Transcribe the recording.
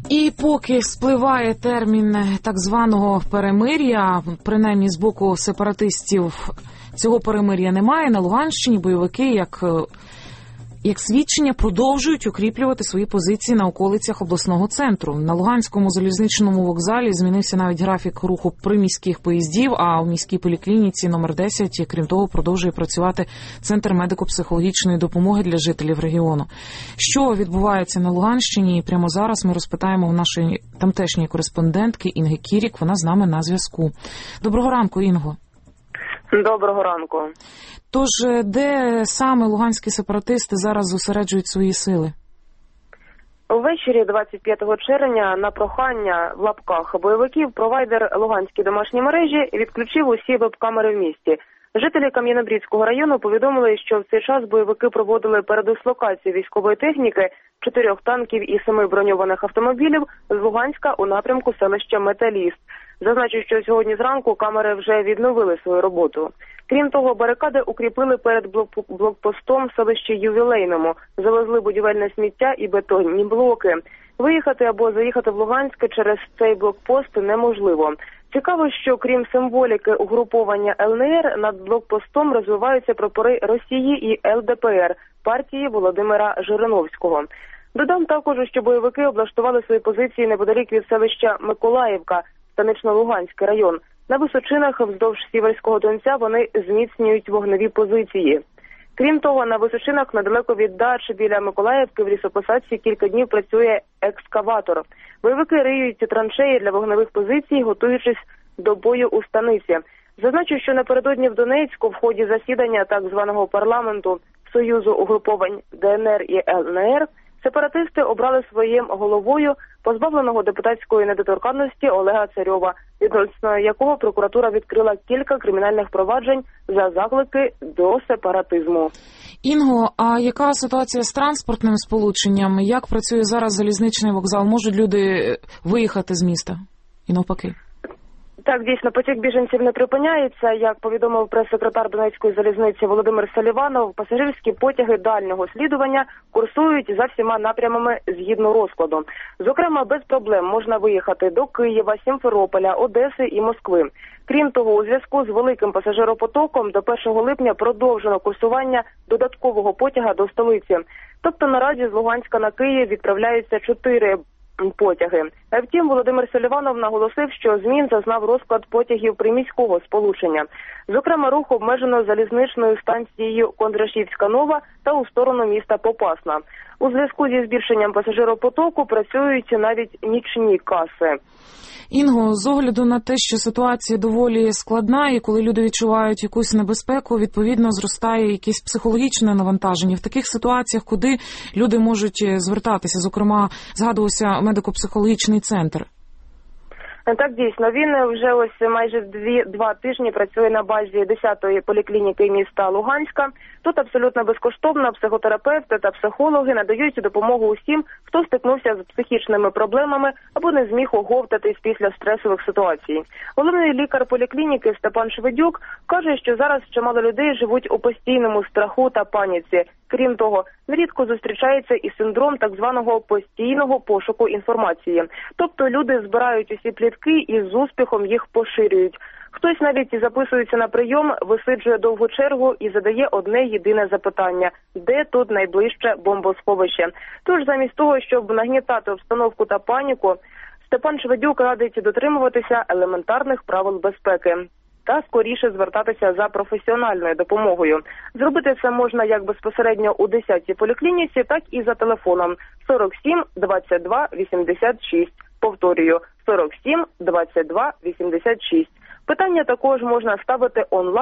І поки спливає термін так званого перемир'я, принаймні з боку сепаратистів цього перемир'я немає, на Луганщині бойовики, як свідчення, продовжують укріплювати свої позиції на околицях обласного центру. На Луганському залізничному вокзалі змінився навіть графік руху приміських поїздів, а у міській поліклініці номер 10, крім того, продовжує працювати Центр медико-психологічної допомоги для жителів регіону. Що відбувається на Луганщині? Прямо зараз ми розпитаємо у нашої тамтешньої кореспондентки Інги Кірік. Вона з нами на зв'язку. Доброго ранку, Інго. Доброго ранку. Тож, де саме луганські сепаратисти зараз зосереджують свої сили? Увечері 25 червня на прохання в лапках бойовиків провайдер Луганські домашні мережі відключив усі веб-камери в місті. Жителі Кам'янобрідського району повідомили, що в цей час бойовики проводили передислокацію військової техніки, 4 танків і 7 броньованих автомобілів з Луганська у напрямку селища Металіст. Зазначу, що сьогодні зранку камери вже відновили свою роботу. Крім того, барикади укріпили перед блокпостом в селищі Ювілейному, завезли будівельне сміття і бетонні блоки. Виїхати або заїхати в Луганськ через цей блокпост неможливо. Цікаво, що крім символіки угруповання ЛНР, над блокпостом розвиваються прапори Росії і ЛДПР, партії Володимира Жириновського. Додам також, що бойовики облаштували свої позиції неподалік від селища Миколаївка, Станично-Луганський район. На височинах вздовж Сіверського Донця вони зміцнюють вогневі позиції. Крім того, на височинах недалеко від дач біля Миколаївки в лісопосадці кілька днів працює екскаватор. Бойовики риють траншеї для вогневих позицій, готуючись до бою у станиці. Зазначу, що напередодні в Донецьку в ході засідання так званого парламенту Союзу угруповань ДНР і ЛНР сепаратисти обрали своїм головою позбавленого депутатської недоторканності Олега Царьова, відносно якого прокуратура відкрила кілька кримінальних проваджень за заклики до сепаратизму. Інго, а яка ситуація з транспортним сполученням? Як працює зараз залізничний вокзал? Можуть люди виїхати з міста? І навпаки? Так, дійсно, потік біженців не припиняється. Як повідомив прес-секретар Донецької залізниці Володимир Саліванов, пасажирські потяги дальнього слідування курсують за всіма напрямами згідно розкладу. Зокрема, без проблем можна виїхати до Києва, Сімферополя, Одеси і Москви. Крім того, у зв'язку з великим пасажиропотоком до 1 липня продовжено курсування додаткового потяга до столиці. Тобто наразі з Луганська на Київ відправляються 4 потяги. Втім, Володимир Саліванов наголосив, що змін зазнав розклад потягів приміського сполучення. Зокрема, рух обмежено залізничною станцією Кондрашівська-Нова та у сторону міста Попасна. У зв'язку зі збільшенням пасажиропотоку працюють навіть нічні каси. Інго, з огляду на те, що ситуація доволі складна, і коли люди відчувають якусь небезпеку, відповідно зростає якесь психологічне навантаження. В таких ситуаціях, куди люди можуть звертатися? Зокрема, згадувався медико-психологічний центр. Так, дійсно, він вже ось майже 2 тижні працює на базі 10-ї поліклініки міста Луганська. Тут абсолютно безкоштовно психотерапевти та психологи надають допомогу усім, хто стикнувся з психічними проблемами або не зміг оговтатись після стресових ситуацій. Головний лікар поліклініки Степан Шведюк каже, що зараз чимало людей живуть у постійному страху та паніці. Крім того, нерідко зустрічається і синдром так званого постійного пошуку інформації. Тобто люди збирають усі плітки і з успіхом їх поширюють. Хтось навіть записується на прийом, висиджує довгу чергу і задає одне єдине запитання – де тут найближче бомбосховище? Тож замість того, щоб нагнітати обстановку та паніку, Степан Шведюк радить дотримуватися елементарних правил безпеки та скоріше звертатися за професіональною допомогою. Зробити це можна як безпосередньо у 10-й поліклініці, так і за телефоном 47 22 86. Повторюю, 47 22 86. Питання також можна ставити онлайн